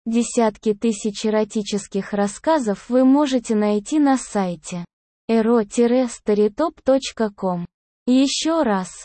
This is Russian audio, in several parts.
Десятки тысяч эротических рассказов вы можете найти на сайте ero-storytop.com. Еще раз,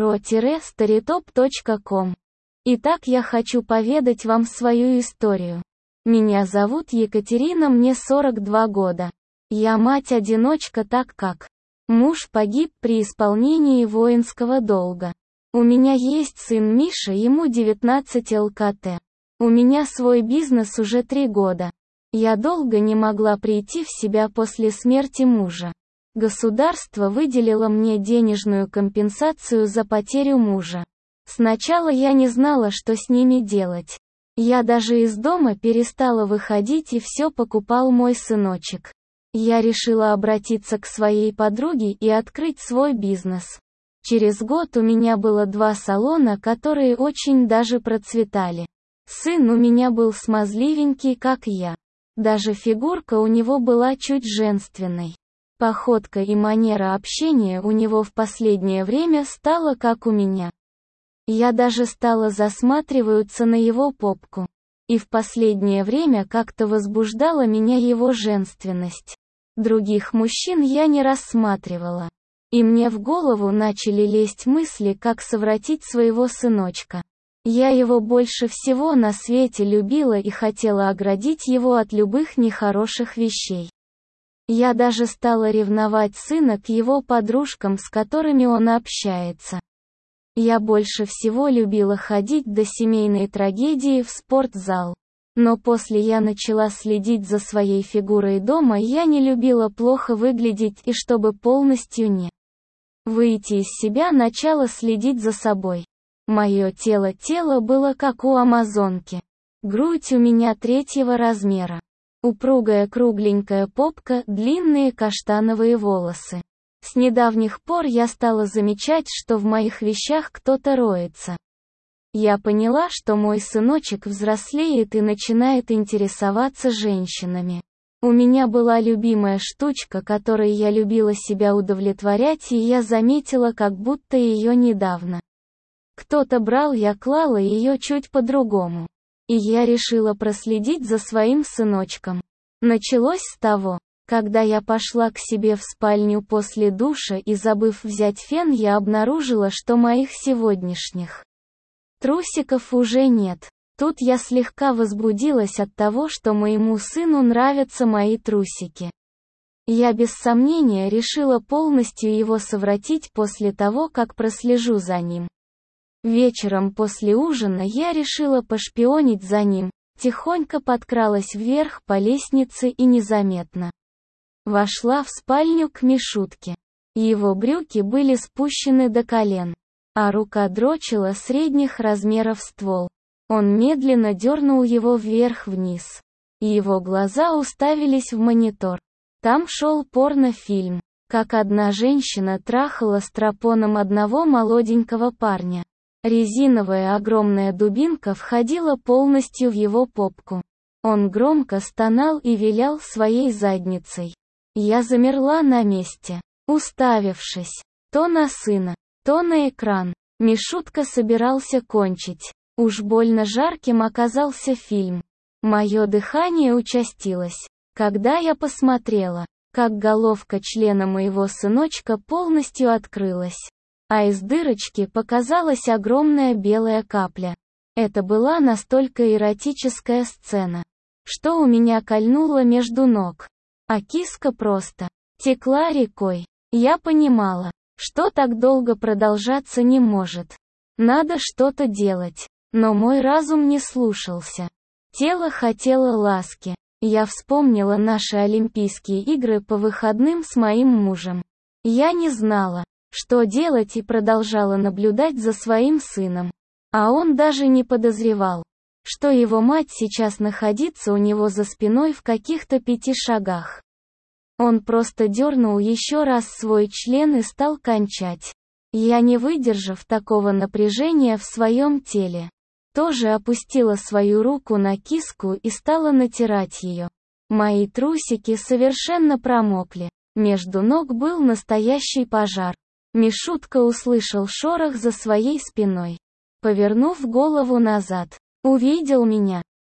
ero-storytop.com. Итак, я хочу поведать вам свою историю. Меня зовут Екатерина, мне 42 года. Я мать-одиночка, так как муж погиб при исполнении воинского долга. У меня есть сын Миша, ему 19 ЛКТ. У меня свой бизнес уже 3 года. Я долго не могла прийти в себя после смерти мужа. Государство выделило мне денежную компенсацию за потерю мужа. Сначала я не знала, что с ними делать. Я даже из дома перестала выходить, и все покупал мой сыночек. Я решила обратиться к своей подруге и открыть свой бизнес. Через год у меня было 2 салона, которые очень даже процветали. Сын у меня был смазливенький, как я. Даже фигурка у него была чуть женственной. Походка и манера общения у него в последнее время стала как у меня. Я даже стала засматриваться на его попку. И в последнее время как-то возбуждала меня его женственность. Других мужчин я не рассматривала. И мне в голову начали лезть мысли, как совратить своего сыночка. Я его больше всего на свете любила и хотела оградить его от любых нехороших вещей. Я даже стала ревновать сына к его подружкам, с которыми он общается. Я больше всего любила ходить до семейной трагедии в спортзал. Но после я начала следить за своей фигурой дома, я не любила плохо выглядеть, и чтобы полностью не выйти из себя, начала следить за собой. Мое тело было как у амазонки. Грудь у меня 3-го размера. Упругая кругленькая попка, длинные каштановые волосы. С недавних пор я стала замечать, что в моих вещах кто-то роется. Я поняла, что мой сыночек взрослеет и начинает интересоваться женщинами. У меня была любимая штучка, которой я любила себя удовлетворять, и я заметила, как будто ее недавно кто-то брал, я клала ее чуть по-другому. И я решила проследить за своим сыночком. Началось с того, когда я пошла к себе в спальню после душа и, забыв взять фен, я обнаружила, что моих сегодняшних трусиков уже нет. Тут я слегка возбудилась от того, что моему сыну нравятся мои трусики. Я без сомнения решила полностью его совратить после того, как прослежу за ним. Вечером после ужина я решила пошпионить за ним, тихонько подкралась вверх по лестнице и незаметно вошла в спальню к Мишутке. Его брюки были спущены до колен, а рука дрочила средних размеров ствол. Он медленно дернул его вверх-вниз. Его глаза уставились в монитор. Там шел порнофильм, как одна женщина трахала стропоном одного молоденького парня. Резиновая огромная дубинка входила полностью в его попку. Он громко стонал и вилял своей задницей. Я замерла на месте, уставившись то на сына, то на экран. Мишутка собирался кончить. Уж больно жарким оказался фильм. Мое дыхание участилось, когда я посмотрела, как головка члена моего сыночка полностью открылась, а из дырочки показалась огромная белая капля. Это была настолько эротическая сцена, что у меня кольнуло между ног, а киска просто текла рекой. Я понимала, что так долго продолжаться не может. Надо что-то делать. Но мой разум не слушался. Тело хотело ласки. Я вспомнила наши Олимпийские игры по выходным с моим мужем. Я не знала, что делать, и продолжала наблюдать за своим сыном. А он даже не подозревал, что его мать сейчас находится у него за спиной в каких-то 5 шагах. Он просто дернул еще раз свой член и стал кончать. Я, не выдержав такого напряжения в своем теле, тоже опустила свою руку на киску и стала натирать ее. Мои трусики совершенно промокли. Между ног был настоящий пожар. Мишутка услышал шорох за своей спиной. Повернув голову назад, увидел меня.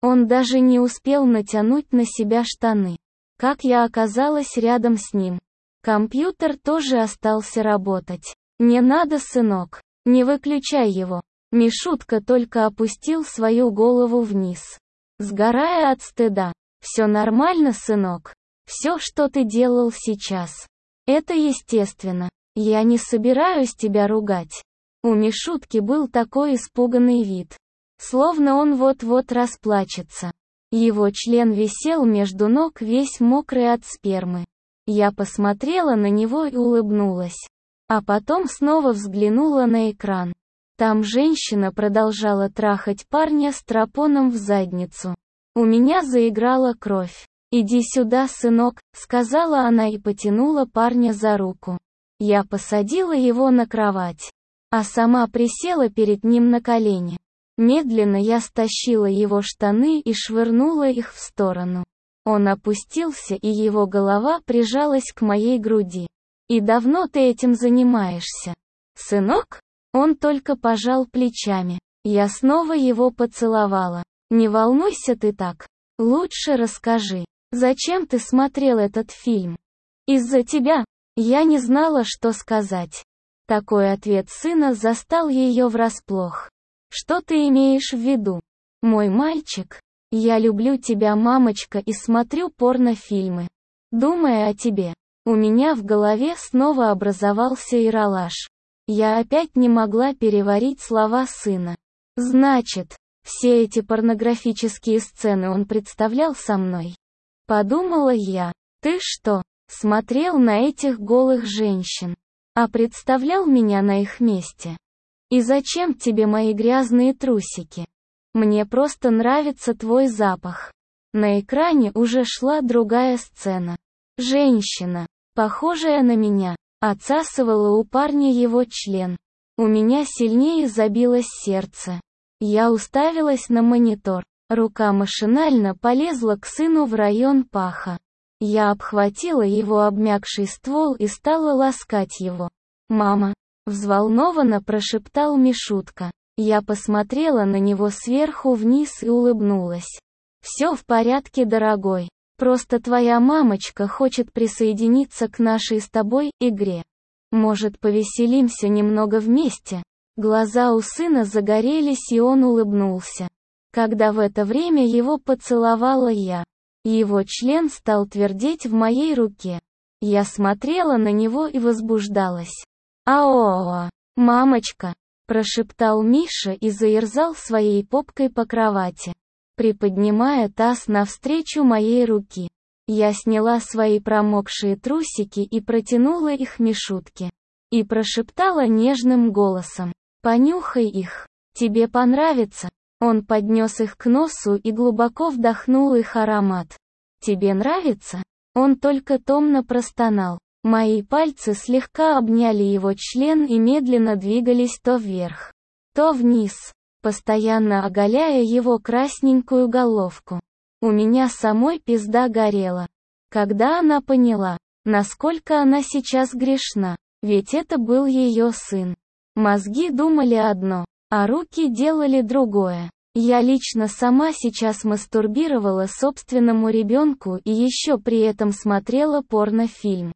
Он даже не успел натянуть на себя штаны. Как я оказалась рядом с ним. Компьютер тоже остался работать. «Не надо, сынок. Не выключай его». Мишутка только опустил свою голову вниз, сгорая от стыда. «Все нормально, сынок. Все, что ты делал сейчас. Это естественно. Я не собираюсь тебя ругать». У Мишутки был такой испуганный вид. Словно он вот-вот расплачется. Его член висел между ног, весь мокрый от спермы. Я посмотрела на него и улыбнулась. А потом снова взглянула на экран. Там женщина продолжала трахать парня стропоном в задницу. У меня заиграла кровь. «Иди сюда, сынок», — сказала она и потянула парня за руку. Я посадила его на кровать, а сама присела перед ним на колени. Медленно я стащила его штаны и швырнула их в сторону. Он опустился, и его голова прижалась к моей груди. «И давно ты этим занимаешься, сынок?» Он только пожал плечами. Я снова его поцеловала. «Не волнуйся ты так. Лучше расскажи, зачем ты смотрел этот фильм?» «Из-за тебя». Я не знала, что сказать. Такой ответ сына застал ее врасплох. «Что ты имеешь в виду? Мой мальчик? Я люблю тебя, мамочка, и смотрю порнофильмы. Думая о тебе». У меня в голове снова образовался ералаш. Я опять не могла переварить слова сына. Значит, все эти порнографические сцены он представлял со мной. Подумала я. Ты что, смотрел на этих голых женщин? А представлял меня на их месте? И зачем тебе мои грязные трусики? Мне просто нравится твой запах. На экране уже шла другая сцена. Женщина, похожая на меня, отсасывала у парня его член. У меня сильнее забилось сердце. Я уставилась на монитор. Рука машинально полезла к сыну в район паха. Я обхватила его обмякший ствол и стала ласкать его. «Мама!» — взволнованно прошептал Мишутка. Я посмотрела на него сверху вниз и улыбнулась. «Все в порядке, дорогой. Просто твоя мамочка хочет присоединиться к нашей с тобой игре. Может, повеселимся немного вместе?» Глаза у сына загорелись, и он улыбнулся. Когда в это время его поцеловала я, его член стал твердеть в моей руке. Я смотрела на него и возбуждалась. «Ао, мамочка!» — прошептал Миша и заерзал своей попкой по кровати, приподнимая таз навстречу моей руки. Я сняла свои промокшие трусики и протянула их Мишутке. И прошептала нежным голосом. «Понюхай их. Тебе понравится». Он поднес их к носу и глубоко вдохнул их аромат. «Тебе нравится?» Он только томно простонал. Мои пальцы слегка обняли его член и медленно двигались то вверх, то вниз, постоянно оголяя его красненькую головку. У меня самой пизда горела. Когда она поняла, насколько она сейчас грешна, ведь это был ее сын. Мозги думали одно, а руки делали другое. Я лично сама сейчас мастурбировала собственному ребенку и еще при этом смотрела порнофильм.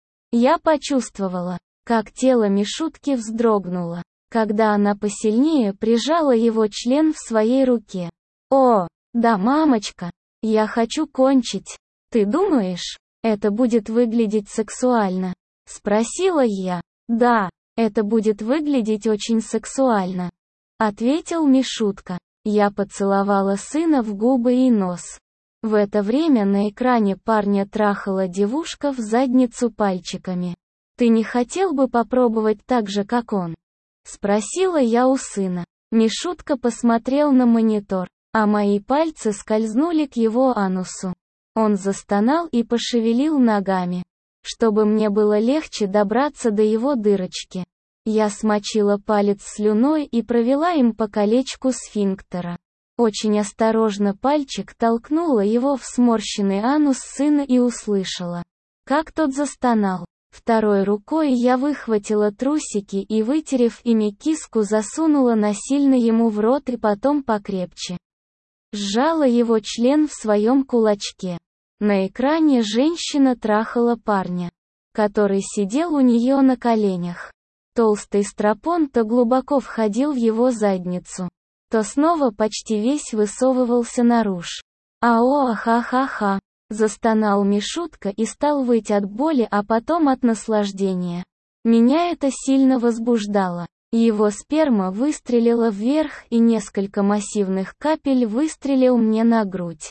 Я почувствовала, как тело Мишутки вздрогнуло, когда она посильнее прижала его член в своей руке. «О, да, мамочка, я хочу кончить. Ты думаешь, это будет выглядеть сексуально?» — спросила я. «Да, это будет выглядеть очень сексуально», — ответил Мишутка. Я поцеловала сына в губы и нос. В это время на экране парня трахала девушка в задницу пальчиками. «Ты не хотел бы попробовать так же, как он?» — спросила я у сына. Мишутка посмотрел на монитор, а мои пальцы скользнули к его анусу. Он застонал и пошевелил ногами, чтобы мне было легче добраться до его дырочки. Я смочила палец слюной и провела им по колечку сфинктера. Очень осторожно пальчик толкнула его в сморщенный анус сына и услышала, как тот застонал. Второй рукой я выхватила трусики и, вытерев ими киску, засунула насильно ему в рот и потом покрепче. Сжала его член в своем кулачке. На экране женщина трахала парня, который сидел у нее на коленях. Толстый стропон то глубоко входил в его задницу, то снова почти весь высовывался наружу. «Ау-аха-ха-ха!» — застонал Мишутка и стал выть от боли, а потом от наслаждения. Меня это сильно возбуждало. Его сперма выстрелила вверх, и несколько массивных капель выстрелил мне на грудь.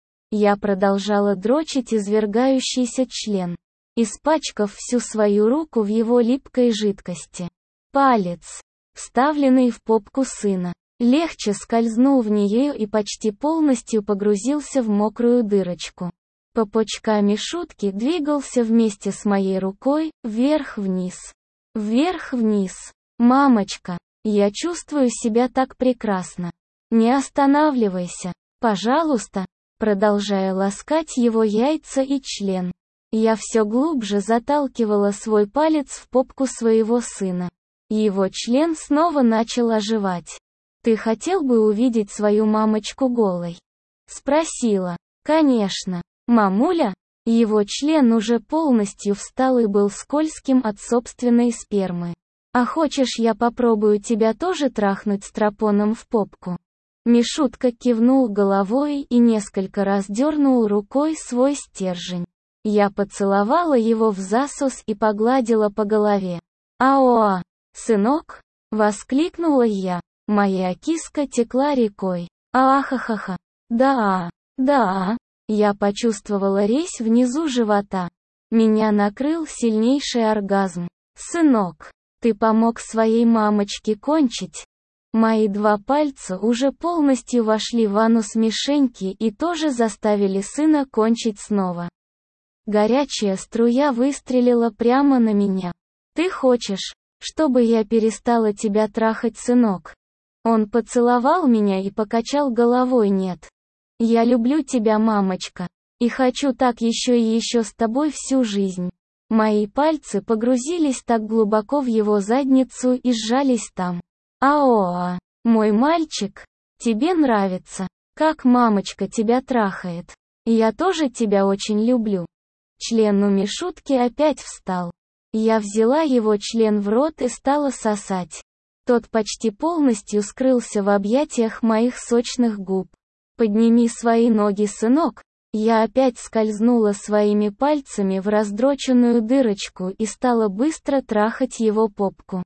Я продолжала дрочить извергающийся член, испачкав всю свою руку в его липкой жидкости. Палец, вставленный в попку сына, легче скользнул в нее и почти полностью погрузился в мокрую дырочку. По почкам Мишутки двигался вместе с моей рукой, вверх-вниз. Вверх-вниз. «Мамочка, я чувствую себя так прекрасно. Не останавливайся, пожалуйста», продолжая ласкать его яйца и член. Я все глубже заталкивала свой палец в попку своего сына. Его член снова начал оживать. «Ты хотел бы увидеть свою мамочку голой?» Спросила. «Конечно. Мамуля?» Его член уже полностью встал и был скользким от собственной спермы. «А хочешь, я попробую тебя тоже трахнуть стропоном в попку?» Мишутка кивнул головой и несколько раз дернул рукой свой стержень. Я поцеловала его в засос и погладила по голове. «Аоа! Сынок!» — воскликнула я. Моя киска текла рекой. «Ахахаха! Да! Да!» Я почувствовала резь внизу живота. Меня накрыл сильнейший оргазм. «Сынок, ты помог своей мамочке кончить?» Мои 2 пальца уже полностью вошли в анус Мишеньки и тоже заставили сына кончить снова. Горячая струя выстрелила прямо на меня. «Ты хочешь, чтобы я перестала тебя трахать, сынок?» Он поцеловал меня и покачал головой. «Нет. Я люблю тебя, мамочка. И хочу так еще и еще с тобой всю жизнь». Мои пальцы погрузились так глубоко в его задницу и сжались там. «Аоа, мой мальчик, тебе нравится, как мамочка тебя трахает? Я тоже тебя очень люблю». Член у Мишутки опять встал. Я взяла его член в рот и стала сосать. Тот почти полностью скрылся в объятиях моих сочных губ. «Подними свои ноги, сынок». Я опять скользнула своими пальцами в раздроченную дырочку и стала быстро трахать его попку.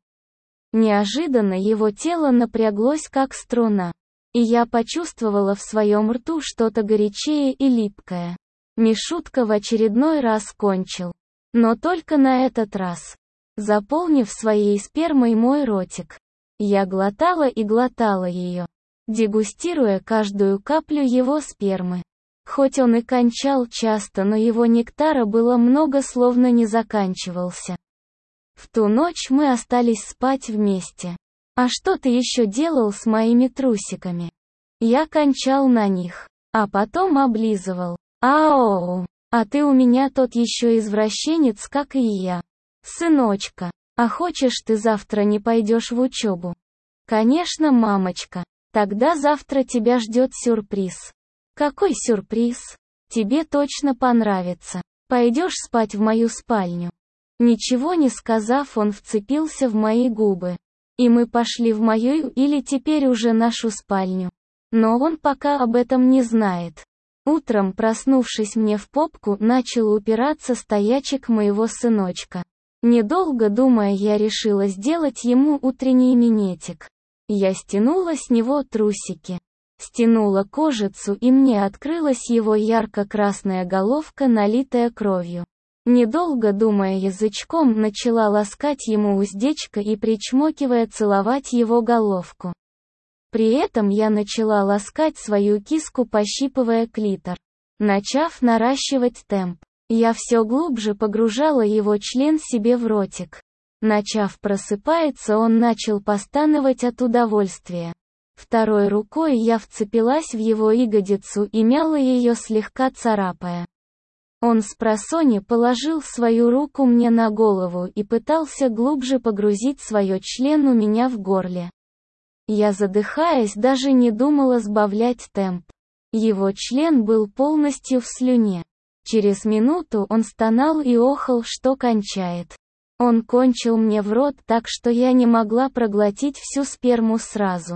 Неожиданно его тело напряглось как струна, и я почувствовала в своем рту что-то горячее и липкое. Мишутка в очередной раз кончил. Но только на этот раз, заполнив своей спермой мой ротик. Я глотала и глотала ее, дегустируя каждую каплю его спермы. Хоть он и кончал часто, но его нектара было много, словно не заканчивался. В ту ночь мы остались спать вместе. «А что ты еще делал с моими трусиками?» Я кончал на них, а потом облизывал. «Ау, а ты у меня тот еще извращенец, как и я. Сыночка, а хочешь, ты завтра не пойдешь в учебу?» «Конечно, мамочка. Тогда завтра тебя ждет сюрприз». «Какой сюрприз? Тебе точно понравится. Пойдешь спать в мою спальню». Ничего не сказав, он вцепился в мои губы. И мы пошли в мою или теперь уже нашу спальню. Но он пока об этом не знает. Утром, проснувшись мне в попку, начал упираться стоячек моего сыночка. Недолго думая, я решила сделать ему утренний минетик. Я стянула с него трусики. Стянула кожицу, и мне открылась его ярко-красная головка, налитая кровью. Недолго думая, язычком начала ласкать ему уздечко и, причмокивая, целовать его головку. При этом я начала ласкать свою киску, пощипывая клитор. Начав наращивать темп, я все глубже погружала его член себе в ротик. Начав просыпаться, он начал постановать от удовольствия. Второй рукой я вцепилась в его ягодицу и мяла ее, слегка царапая. Он спросонья положил свою руку мне на голову и пытался глубже погрузить свой член у меня в горле. Я, задыхаясь, даже не думала сбавлять темп. Его член был полностью в слюне. Через минуту он стонал и охал, что кончает. Он кончил мне в рот так, что я не могла проглотить всю сперму сразу.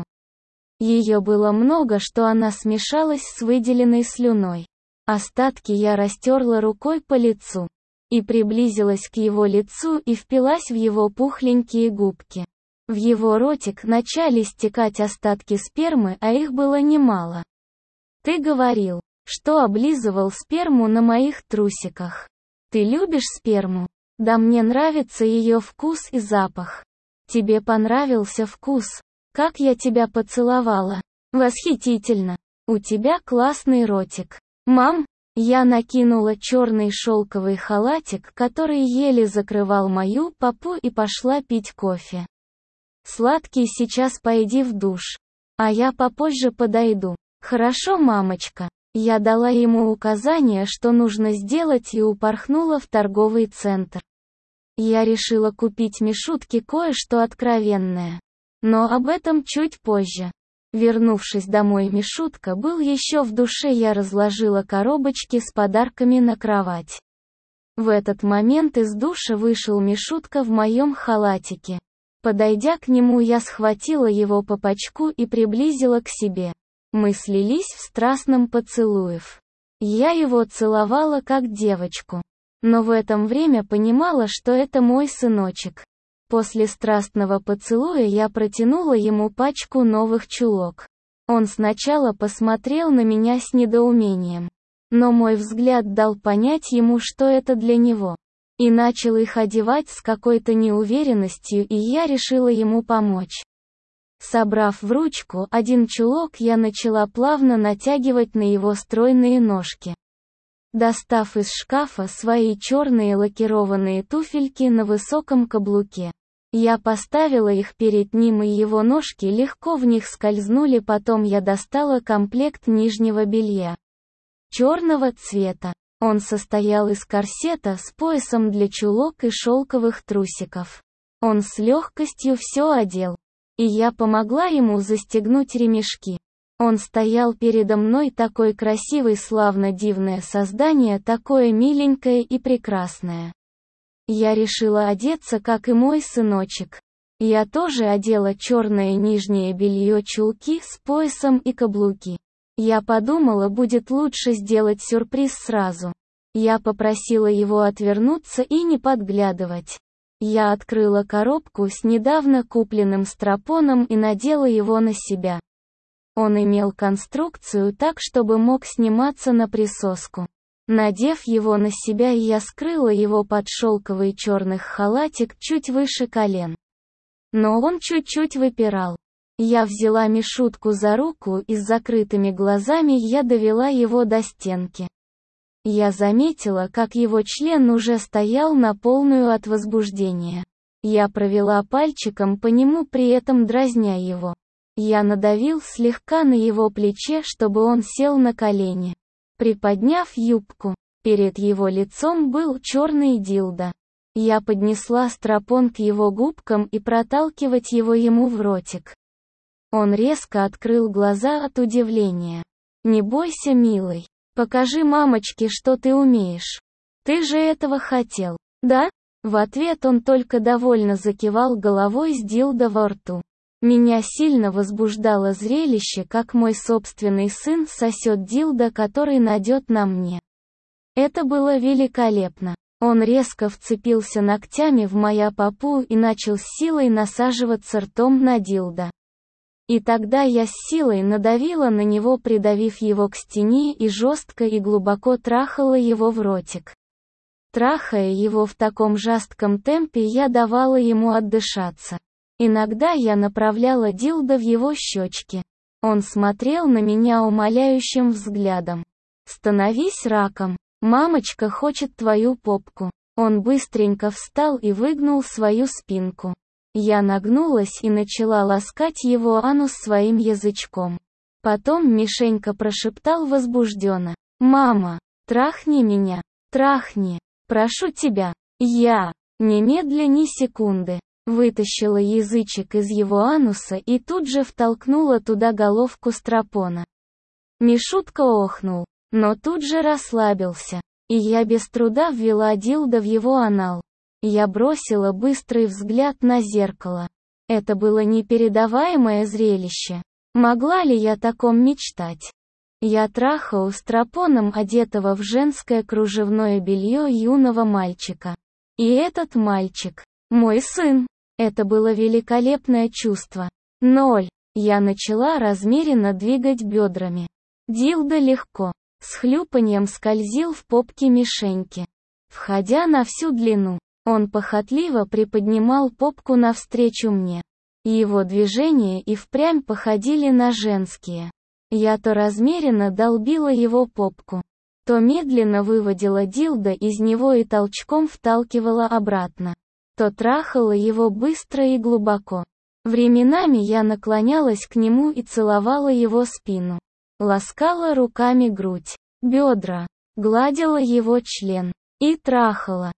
Ее было много, что она смешалась с выделенной слюной. Остатки я растерла рукой по лицу. И приблизилась к его лицу и впилась в его пухленькие губки. В его ротик начали стекать остатки спермы, а их было немало. Ты говорил, что облизывал сперму на моих трусиках. Ты любишь сперму? Да, мне нравится ее вкус и запах. Тебе понравился вкус? Как я тебя поцеловала. Восхитительно. У тебя классный ротик. Мам, я накинула черный шелковый халатик, который еле закрывал мою попу, и пошла пить кофе. Сладкий, сейчас пойди в душ. А я попозже подойду. Хорошо, мамочка. Я дала ему указание, что нужно сделать, и упорхнула в торговый центр. Я решила купить Мишутке кое-что откровенное. Но об этом чуть позже. Вернувшись домой, Мишутка был еще в душе, я разложила коробочки с подарками на кровать. В этот момент из душа вышел Мишутка в моем халатике. Подойдя к нему, я схватила его по пачку и приблизила к себе. Мы слились в страстном поцелуе. Я его целовала как девочку. Но в это время понимала, что это мой сыночек. После страстного поцелуя я протянула ему пачку новых чулок. Он сначала посмотрел на меня с недоумением. Но мой взгляд дал понять ему, что это для него. И начал их одевать с какой-то неуверенностью, и я решила ему помочь. Собрав в ручку один чулок, я начала плавно натягивать на его стройные ножки. Достав из шкафа свои черные лакированные туфельки на высоком каблуке, я поставила их перед ним, и его ножки легко в них скользнули. Потом я достала комплект нижнего белья черного цвета. Он состоял из корсета с поясом для чулок и шелковых трусиков. Он с легкостью все одел. И я помогла ему застегнуть ремешки. Он стоял передо мной, такой красивый, славно дивное создание, такое миленькое и прекрасное. Я решила одеться, как и мой сыночек. Я тоже одела черное нижнее белье, чулки с поясом и каблуки. Я подумала, будет лучше сделать сюрприз сразу. Я попросила его отвернуться и не подглядывать. Я открыла коробку с недавно купленным страпоном и надела его на себя. Он имел конструкцию так, чтобы мог сниматься на присоску. Надев его на себя, я скрыла его под шелковый черный халатик чуть выше колен. Но он чуть-чуть выпирал. Я взяла Мишутку за руку, и с закрытыми глазами я довела его до стенки. Я заметила, как его член уже стоял на полную от возбуждения. Я провела пальчиком по нему, при этом дразня его. Я надавил слегка на его плече, чтобы он сел на колени. Приподняв юбку, перед его лицом был черный дилдо. Я поднесла страпон к его губкам и проталкивать его ему в ротик. Он резко открыл глаза от удивления. «Не бойся, милый. Покажи мамочке, что ты умеешь. Ты же этого хотел, да?» В ответ он только довольно закивал головой с дилдо во рту. Меня сильно возбуждало зрелище, как мой собственный сын сосет дилдо, который надет на мне. Это было великолепно. Он резко вцепился ногтями в мою попу и начал с силой насаживаться ртом на дилдо. И тогда я с силой надавила на него, придавив его к стене, и жестко и глубоко трахала его в ротик. Трахая его в таком жестком темпе, я давала ему отдышаться. Иногда я направляла дилдо в его щечки. Он смотрел на меня умоляющим взглядом. «Становись раком. Мамочка хочет твою попку». Он быстренько встал и выгнул свою спинку. Я нагнулась и начала ласкать его анус своим язычком. Потом Мишенька прошептал возбужденно: «Мама, трахни меня, трахни, прошу тебя». Я, немедля ни секунды, вытащила язычек из его ануса и тут же втолкнула туда головку страпона. Мишутка охнул, но тут же расслабился. И я без труда ввела дилдо в его анал. Я бросила быстрый взгляд на зеркало. Это было непередаваемое зрелище. Могла ли я о таком мечтать? Я трахала страпоном одетого в женское кружевное белье юного мальчика. И этот мальчик — мой сын. Это было великолепное чувство. 0. Я начала размеренно двигать бедрами. Дилдо легко, с хлюпаньем скользил в попке Мишеньки. Входя на всю длину, он похотливо приподнимал попку навстречу мне. Его движения и впрямь походили на женские. Я то размеренно долбила его попку, то медленно выводила дилдо из него и толчком вталкивала обратно, то трахала его быстро и глубоко. Временами я наклонялась к нему и целовала его спину. Ласкала руками грудь, бедра, гладила его член. И трахала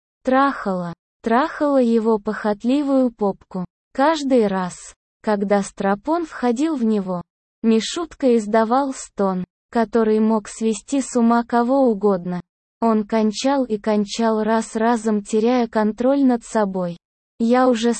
его похотливую попку. Каждый раз, когда страпон входил в него, Мишутка издавал стон, который мог свести с ума кого угодно. Он кончал и кончал раз-разом, теряя контроль над собой. Я уже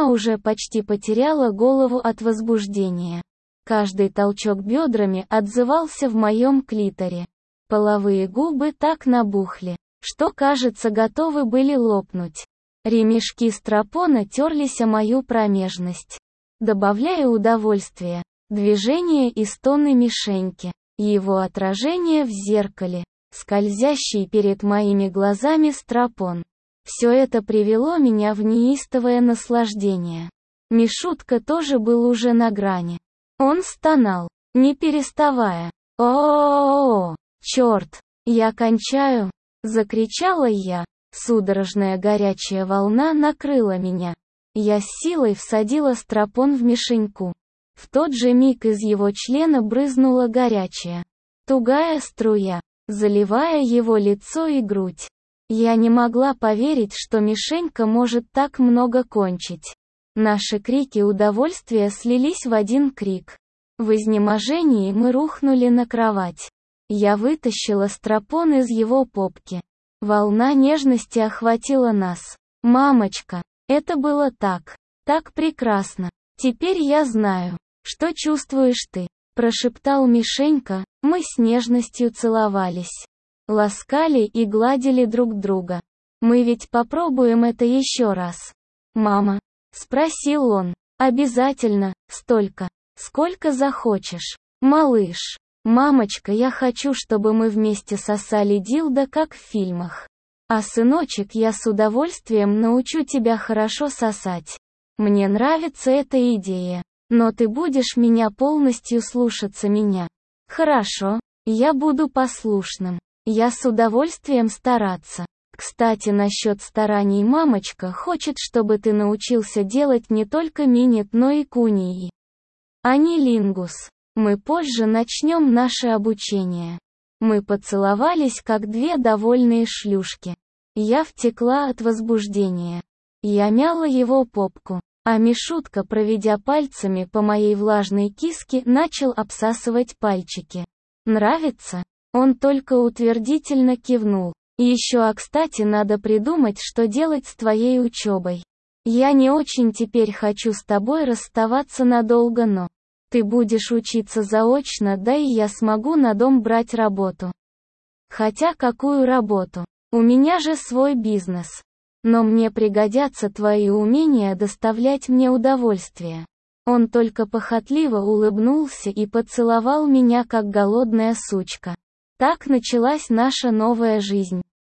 почти потеряла голову от возбуждения. Каждый толчок бедрами отзывался в моем клиторе. Половые губы так набухли, что, кажется, готовы были лопнуть. Ремешки страпона терлись о мою промежность, добавляя удовольствия. Движения и стоны Мишеньки, его отражение в зеркале, скользящий перед моими глазами страпон. Все это привело меня в неистовое наслаждение. Мишутка тоже был уже на грани. Он стонал, не переставая. «О-о-о-о! Черт! Я кончаю!» — закричала я. Судорожная горячая волна накрыла меня. Я с силой всадила страпон в Мишеньку. В тот же миг из его члена брызнула горячая, тугая струя, заливая его лицо и грудь. Я не могла поверить, что Мишенька может так много кончить. Наши крики удовольствия слились в один крик. В изнеможении мы рухнули на кровать. Я вытащила страпон из его попки. Волна нежности охватила нас. «Мамочка, это было так прекрасно. Теперь я знаю, что чувствуешь ты», — прошептал Мишенька. Мы с нежностью целовались, ласкали и гладили друг друга. «Мы ведь попробуем это еще раз, мама?» — спросил он. «Обязательно, столько, сколько захочешь, малыш. Мамочка, я хочу, чтобы мы вместе сосали дилдо, как в фильмах. А сыночек, я с удовольствием научу тебя хорошо сосать. Мне нравится эта идея. Но ты будешь меня полностью слушаться меня. Хорошо, я буду послушным. Я с удовольствием стараться. Кстати, насчет стараний мамочка хочет, чтобы ты научился делать не только минет, но и кунии. Анилингус. Мы позже начнем наше обучение». Мы поцеловались, как две довольные шлюшки. Я втекла от возбуждения. Я мяла его попку, а Мишутка, проведя пальцами по моей влажной киске, начал обсасывать пальчики. «Нравится?» Он только утвердительно кивнул. «Еще, кстати, надо придумать, что делать с твоей учебой. Я не очень теперь хочу с тобой расставаться надолго, но ты будешь учиться заочно, да и я смогу на дом брать работу». «Хотя какую работу? У меня же свой бизнес. Но мне пригодятся твои умения доставлять мне удовольствие». Он только похотливо улыбнулся и поцеловал меня, как голодная сучка. Так началась наша новая жизнь.